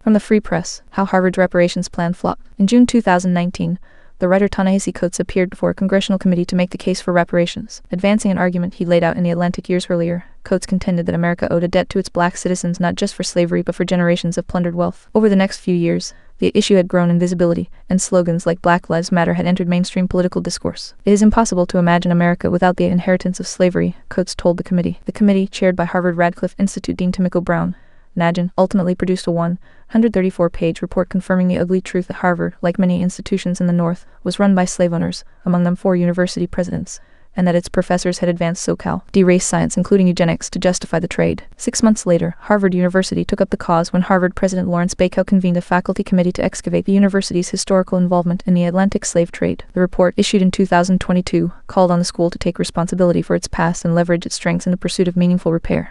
From the Free Press, How Harvard's Reparations Plan Flopped. In June 2019, the writer Ta-Nehisi Coates appeared before a congressional committee to make the case for reparations. Advancing an argument he laid out in The Atlantic years earlier, Coates contended that America owed a debt to its black citizens not just for slavery but for generations of plundered wealth. Over the next few years, the issue had grown in visibility, and slogans like Black Lives Matter had entered mainstream political discourse. It is impossible to imagine America without the inheritance of slavery, Coates told the committee. The committee, chaired by Harvard Radcliffe Institute Dean Tomiko Brown, Nagin, ultimately produced a 134-page report confirming the ugly truth that Harvard, like many institutions in the North, was run by slave owners, among them 4 university presidents, and that its professors had advanced so-called de-race science, including eugenics, to justify the trade. 6 months later, Harvard University took up the cause when Harvard President Lawrence Bacow convened a faculty committee to excavate the university's historical involvement in the Atlantic slave trade. The report, issued in 2022, called on the school to take responsibility for its past and leverage its strengths in the pursuit of meaningful repair.